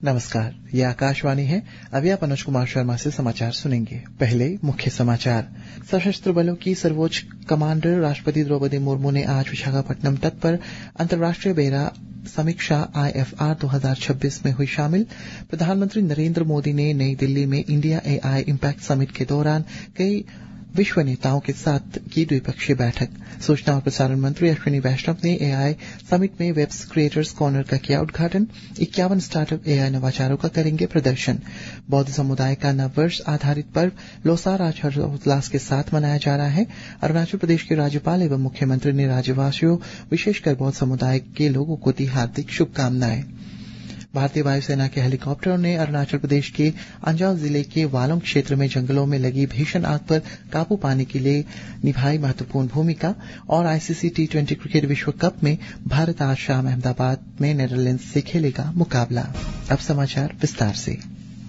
नमस्कार, ये आकाशवाणी है। अभी आप अनुज कुमार शर्मा से समाचार सुनेंगे। पहले मुख्य समाचार। सशस्त्र बलों की सर्वोच्च कमांडर राष्ट्रपति द्रौपदी मुर्मू ने आज विशाखापट्टनम तट पर अंतर्राष्ट्रीय बेड़ा समीक्षा IFR 2026 में हुई शामिल। प्रधानमंत्री नरेंद्र मोदी ने नई दिल्ली में इंडिया AI इम्पैक्ट समिट के दौरान कई विश्व नेताओं के साथ की द्विपक्षीय बैठक। सूचना और प्रसारण मंत्री अश्विनी वैष्णव ने AI समिट में वेब क्रिएटर्स कॉर्नर का किया उद्घाटन। 51 स्टार्टअप AI नवाचारों का करेंगे प्रदर्शन। बौद्ध समुदाय का नववर्ष आधारित पर्व लोसार आज हर्षोल्लास के साथ मनाया जा रहा है। अरुणाचल प्रदेश के राज्यपाल एवं मुख्यमंत्री ने राज्यवासियों, विशेषकर बौद्ध समुदाय के लोगों को दी हार्दिक शुभकामनाएं। भारतीय वायुसेना के हेलीकॉप्टरों ने अरुणाचल प्रदेश के अंजाव जिले के वालोंग क्षेत्र में जंगलों में लगी भीषण आग पर काबू पाने के लिए निभाई महत्वपूर्ण भूमिका। और ICC T20 क्रिकेट विश्व कप में भारत आज शाम अहमदाबाद में नीदरलैंड्स से खेलेगा मुकाबला। अब समाचार विस्तार से।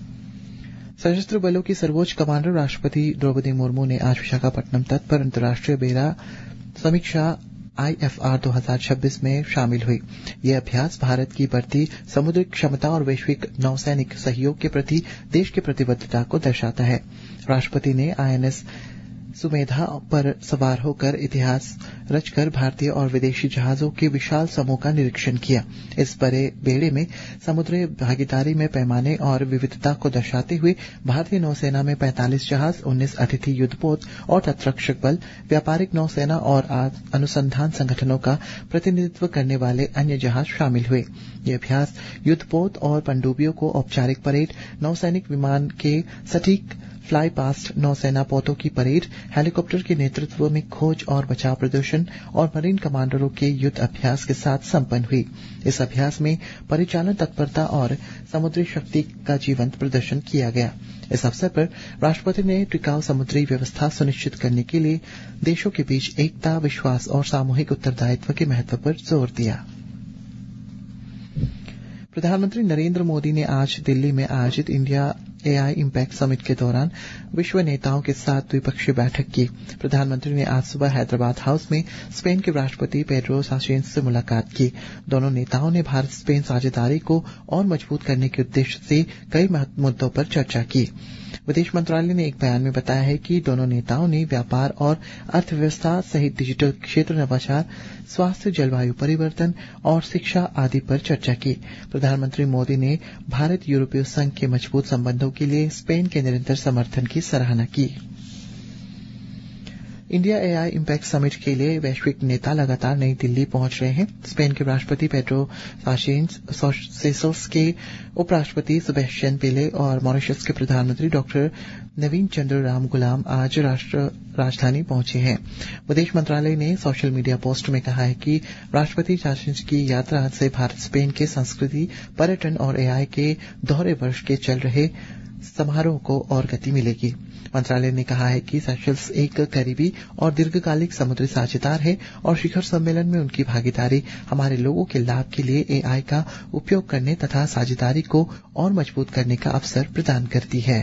सशस्त्र बलों की सर्वोच्च कमांडर राष्ट्रपति द्रौपदी मुर्मू ने आज विशाखापट्टनम तट पर अंतर्राष्ट्रीय बेड़ा समीक्षा IFR 2026 में शामिल हुई। यह अभ्यास भारत की बढ़ती समुद्री क्षमता और वैश्विक नौसैनिक सहयोग के प्रति देश की प्रतिबद्धता को दर्शाता है। राष्ट्रपति ने INS सुमेधा पर सवार होकर इतिहास रचकर भारतीय और विदेशी जहाजों के विशाल समूह का निरीक्षण किया। इस बड़े बेड़े में समुद्री भागीदारी में पैमाने और विविधता को दर्शाते हुए भारतीय नौसेना में 45 जहाज, 19 अतिथि युद्धपोत और तटरक्षक बल, व्यापारिक नौसेना और अनुसंधान संगठनों का प्रतिनिधित्व करने वाले अन्य जहाज शामिल हुए। ये अभ्यास युद्धपोत और पनडुब्बियों को औपचारिक परेड, नौसैनिक विमान के सटीक फ्लाई पास्ट, नौसेना पोतों की परेड, हेलीकॉप्टर के नेतृत्व में खोज और बचाव प्रदर्शन और मरीन कमांडरों के युद्ध अभ्यास के साथ संपन्न हुई। इस अभ्यास में परिचालन तत्परता और समुद्री शक्ति का जीवंत प्रदर्शन किया गया। इस अवसर पर राष्ट्रपति ने टिकाऊ समुद्री व्यवस्था सुनिश्चित करने के लिए देशों के बीच एकता, विश्वास और सामूहिक उत्तरदायित्व के महत्व पर जोर दिया। प्रधानमंत्री नरेंद्र मोदी ने आज दिल्ली में आयोजित इंडिया AI इम्पैक्ट समिट के दौरान विश्व नेताओं के साथ द्विपक्षीय बैठक की। प्रधानमंत्री ने आज सुबह हैदराबाद हाउस में स्पेन के राष्ट्रपति पेड्रो साnchez से मुलाकात की। दोनों नेताओं ने भारत स्पेन साझेदारी को और मजबूत करने के उद्देश्य से कई मुद्दों पर चर्चा की। विदेश मंत्रालय ने एक बयान में बताया है कि दोनों नेताओं ने व्यापार और अर्थव्यवस्था सहित डिजिटल क्षेत्र, नवाचार, स्वास्थ्य, जलवायु परिवर्तन और शिक्षा आदि पर चर्चा की। प्रधानमंत्री मोदी ने भारत यूरोपीय संघ के मजबूत संबंधों के लिए स्पेन के निरंतर समर्थन की सराहना की। इंडिया AI इम्पैक्ट समिट के लिए वैश्विक नेता लगातार नई दिल्ली पहुंच रहे हैं। स्पेन के राष्ट्रपति पेड्रो साnchez के उपराष्ट्रपति सेबेस्टियन पिले और मॉरिशस के प्रधानमंत्री डॉक्टर नवीन चंद्र रामगुलाम आज राष्ट्र राजधानी पहुंचे हैं। विदेश मंत्रालय ने सोशल मीडिया पोस्ट में कहा है कि राष्ट्रपति साnchez की यात्रा से भारत स्पेन के संस्कृति, पर्यटन और AI के दोहरे वर्ष के चल रहे समारोह को और गति मिलेगी। मंत्रालय ने कहा है कि सेशल्स एक करीबी और दीर्घकालिक समुद्री साझेदार है और शिखर सम्मेलन में उनकी भागीदारी हमारे लोगों के लाभ के लिए AI का उपयोग करने तथा साझेदारी को और मजबूत करने का अवसर प्रदान करती है।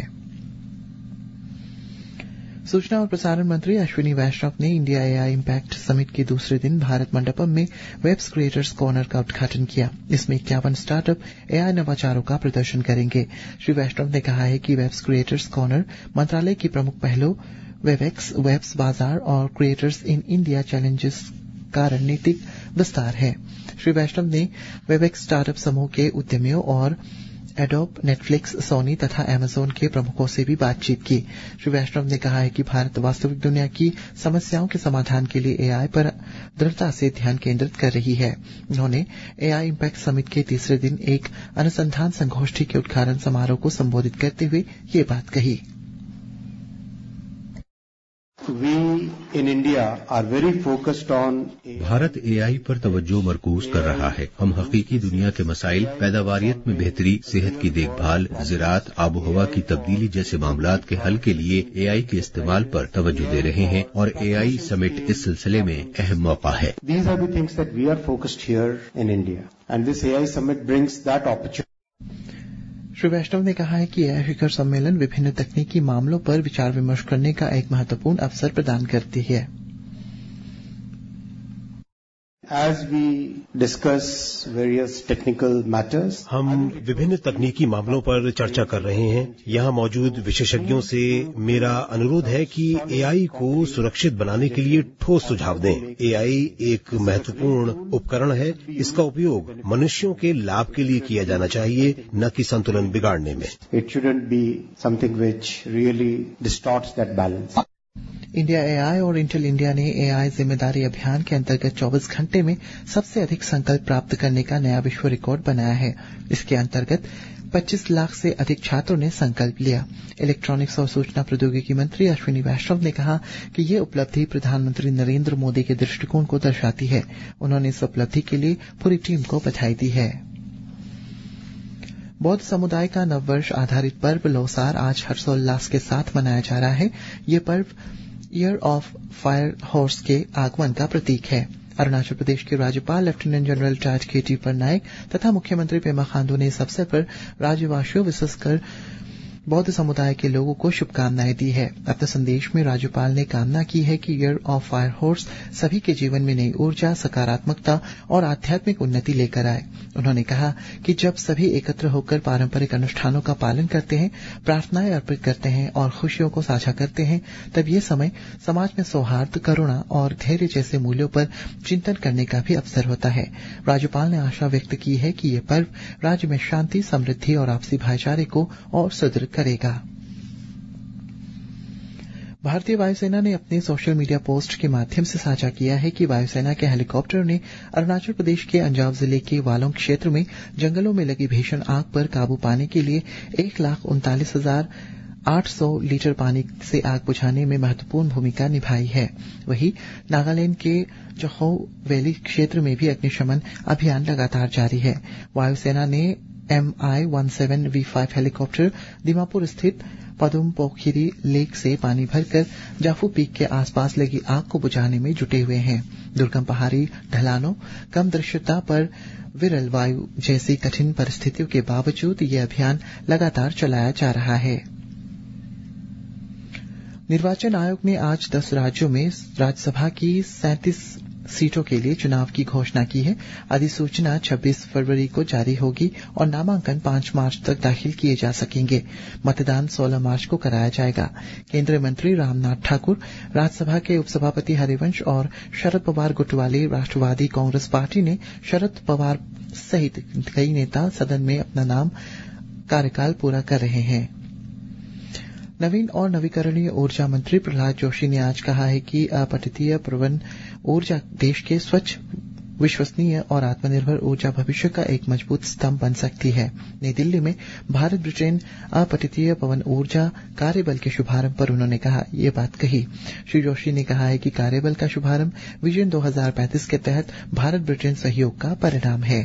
सूचना और प्रसारण मंत्री अश्विनी वैष्णव ने इंडिया AI इम्पैक्ट समिट के दूसरे दिन भारत मंडपम में वेब क्रिएटर्स कॉर्नर का उद्घाटन किया। इसमें 51 स्टार्टअप AI नवाचारों का प्रदर्शन करेंगे। श्री वैष्णव ने कहा है कि वेब क्रिएटर्स कॉर्नर मंत्रालय की प्रमुख पहलों वेबएक्स, वेब्स बाजार और क्रिएटर्स इन इंडिया चैलेंजेस का रणनीतिक विस्तार है। श्री वैष्णव ने वेबएक्स स्टार्टअप समूह के उद्यमियों और एडोब, नेटफ्लिक्स, सोनी तथा अमेज़न के प्रमुखों से भी बातचीत की। श्री वैष्णव ने कहा है कि भारत वास्तविक दुनिया की समस्याओं के समाधान के लिए AI पर दृढ़ता से ध्यान केंद्रित कर रही है। उन्होंने AI इम्पैक्ट समिट के तीसरे दिन एक अनुसंधान संगोष्ठी के उद्घाटन समारोह को संबोधित करते हुए ये बात कही। भारत AI पर तवज्जो मरकूज कर रहा है। हम हकीकी दुनिया के मसाइल, पैदावारियत में बेहतरी, सेहत की देखभाल, ज़राअत, आबोहवा की तब्दीली जैसे मामलात के हल के लिए AI के इस्तेमाल पर तवज्जो दे रहे हैं और AI समिट इस सिलसिले में अहम मौका है। श्री वैष्णव ने कहा है कि AI शिखर सम्मेलन विभिन्न तकनीकी मामलों पर विचार विमर्श करने का एक महत्वपूर्ण अवसर प्रदान करती है। As we discuss various technical matters, हम विभिन्न तकनीकी मामलों पर चर्चा कर रहे हैं। यहाँ मौजूद विशेषज्ञों से मेरा अनुरोध है कि एआई को सुरक्षित बनाने के लिए ठोस सुझाव दें। एआई एक महत्वपूर्ण उपकरण है। इसका उपयोग मनुष्यों के लाभ के लिए किया जाना चाहिए, न कि संतुलन बिगाड़ने में। It shouldn't be something which really distorts that balance. India AI और इंटेल इंडिया ने एआई जिम्मेदारी अभियान के अंतर्गत 24 घंटे में सबसे अधिक संकल्प प्राप्त करने का नया विश्व रिकॉर्ड बनाया है। इसके अंतर्गत 25 लाख से अधिक छात्रों ने संकल्प लिया। इलेक्ट्रॉनिक्स और सूचना प्रौद्योगिकी मंत्री अश्विनी वैष्णव ने कहा कि ये उपलब्धि प्रधानमंत्री नरेंद्र मोदी के दृष्टिकोण को दर्शाती है। उन्होंने इस उपलब्धि के लिए पूरी टीम को बधाई दी है। बौद्ध समुदाय का नववर्ष आधारित पर्व लोसार आज हर्षोल्लास के साथ मनाया जा रहा है। ये पर्व ईयर ऑफ फायर हॉर्स के आगमन का प्रतीक है। अरुणाचल प्रदेश के राज्यपाल लेफ्टिनेंट जनरल टाज केटी परनायक तथा मुख्यमंत्री पेमा खांडू ने इस अवसर पर राज्यवासियों विशेषकर बौद्ध समुदाय के लोगों को शुभकामनाएं दी है। अपने संदेश में राज्यपाल ने कामना की है कि ईयर ऑफ फायर हॉर्स सभी के जीवन में नई ऊर्जा, सकारात्मकता और आध्यात्मिक उन्नति लेकर आए। उन्होंने कहा कि जब सभी एकत्र होकर पारंपरिक अनुष्ठानों का पालन करते हैं, प्रार्थनाएं अर्पित करते हैं और खुशियों को साझा करते हैं, तब ये समय समाज में सौहार्द, करुणा और धैर्य जैसे मूल्यों पर चिंतन करने का भी अवसर होता है। राज्यपाल ने आशा व्यक्त की है कि ये पर्व राज्य में शांति, समृद्धि और आपसी भाईचारे को और सुदृढ़ करेगा। भारतीय वायुसेना ने अपने सोशल मीडिया पोस्ट के माध्यम से साझा किया है कि वायुसेना के हेलीकॉप्टर ने अरुणाचल प्रदेश के अंजाव जिले के वालोंग क्षेत्र में जंगलों में लगी भीषण आग पर काबू पाने के लिए 1,39,800 लीटर पानी से आग बुझाने में महत्वपूर्ण भूमिका निभाई है। वहीं नागालैंड के जखौ वैली क्षेत्र में भी अग्निशमन अभियान लगातार जारी है। वायुसेना ने MI-17V5 हेलीकॉप्टर दीमापुर स्थित पदुम पोखरी लेक से पानी भरकर जाफू पीक के आसपास लगी आग को बुझाने में जुटे हुए हैं। दुर्गम पहाड़ी ढलानों, कम दृश्यता पर विरल वायु जैसी कठिन परिस्थितियों के बावजूद ये अभियान लगातार चलाया जा रहा है। निर्वाचन आयोग ने आज 10 राज्यों में राज्यसभा की 37 सीटों के लिए चुनाव की घोषणा की है। अधिसूचना 26 फरवरी को जारी होगी और नामांकन 5 मार्च तक दाखिल किए जा सकेंगे। मतदान 16 मार्च को कराया जाएगा। केंद्रीय मंत्री रामनाथ ठाकुर, राज्यसभा के उपसभापति हरिवंश और शरद पवार गुट वाली राष्ट्रवादी कांग्रेस पार्टी ने शरद पवार सहित कई नेता सदन में अपना नाम कार्यकाल पूरा कर रहे हैं। नवीन और नवीकरणीय ऊर्जा मंत्री प्रहलाद जोशी ने आज कहा है कि अपतटीय पवन ऊर्जा देश के स्वच्छ, विश्वसनीय और आत्मनिर्भर ऊर्जा भविष्य का एक मजबूत स्तंभ बन सकती है। नई दिल्ली में भारत ब्रिटेन अपतटीय पवन ऊर्जा कार्यबल के शुभारंभ पर उन्होंने ये बात कही। श्री जोशी ने कहा है कि कार्यबल का शुभारंभ विजन 2035 के तहत भारत ब्रिटेन सहयोग का परिणाम है।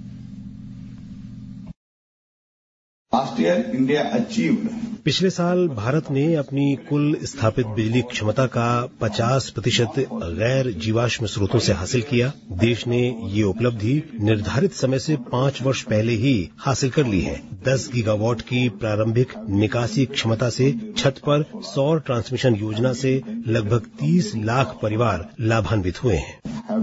पिछले साल भारत ने अपनी कुल स्थापित बिजली क्षमता का 50% गैर जीवाश्म स्रोतों से हासिल किया। देश ने ये उपलब्धि निर्धारित समय से 5 वर्ष पहले ही हासिल कर ली है। 10 गीगावाट की प्रारंभिक निकासी क्षमता से छत पर सौर ट्रांसमिशन योजना से लगभग 30 लाख परिवार लाभान्वित हुए हैं।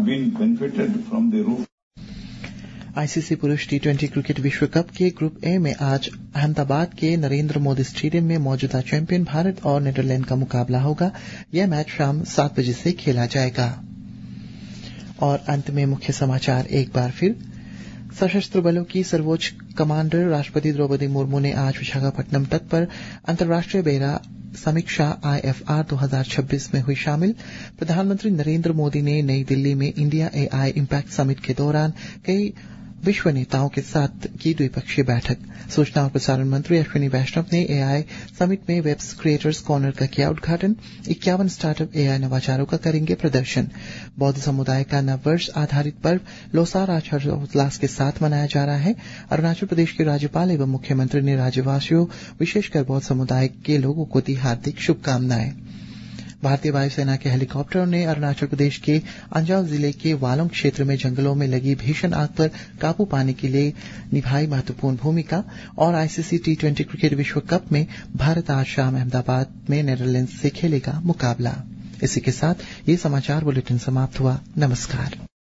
आईसीसी पुरुष T20 क्रिकेट विश्व कप के ग्रुप ए में आज अहमदाबाद के नरेंद्र मोदी स्टेडियम में मौजूदा चैंपियन भारत और नीदरलैंड का मुकाबला होगा। यह मैच शाम 7 बजे से खेला जाएगा। और अंत में मुख्य समाचार एक बार फिर। सशस्त्र बलों की सर्वोच्च कमांडर राष्ट्रपति द्रौपदी मुर्मू ने आज विशाखापट्टनम तट पर अंतर्राष्ट्रीय बेड़ा समीक्षा IFR 2026 में हुई शामिल। प्रधानमंत्री नरेंद्र मोदी ने नई दिल्ली में इंडिया AI इम्पैक्ट समिट के दौरान कई विश्व नेताओं के साथ की द्विपक्षीय बैठक। सूचना और प्रसारण मंत्री अश्विनी वैष्णव ने AI समिट में वेब क्रिएटर्स कॉर्नर का किया उद्घाटन। 51 स्टार्टअप AI नवाचारों का करेंगे प्रदर्शन। बौद्ध समुदाय का नववर्ष आधारित पर्व लोसार आज हर्षोल्लास के साथ मनाया जा रहा है। अरुणाचल प्रदेश के राज्यपाल एवं मुख्यमंत्री ने राज्यवासियों, विशेषकर बौद्ध समुदाय के लोगों को दी हार्दिक शुभकामनाएं। भारतीय वायुसेना के हेलीकॉप्टरों ने अरुणाचल प्रदेश के अंजाव जिले के वालोंग क्षेत्र में जंगलों में लगी भीषण आग पर काबू पाने के लिए निभाई महत्वपूर्ण भूमिका। और आईसीसी T20 क्रिकेट विश्व कप में भारत आज शाम अहमदाबाद में नीदरलैंड से खेलेगा मुकाबला। इसी के साथ ये समाचार बुलेटिन समाप्त हुआ। नमस्कार।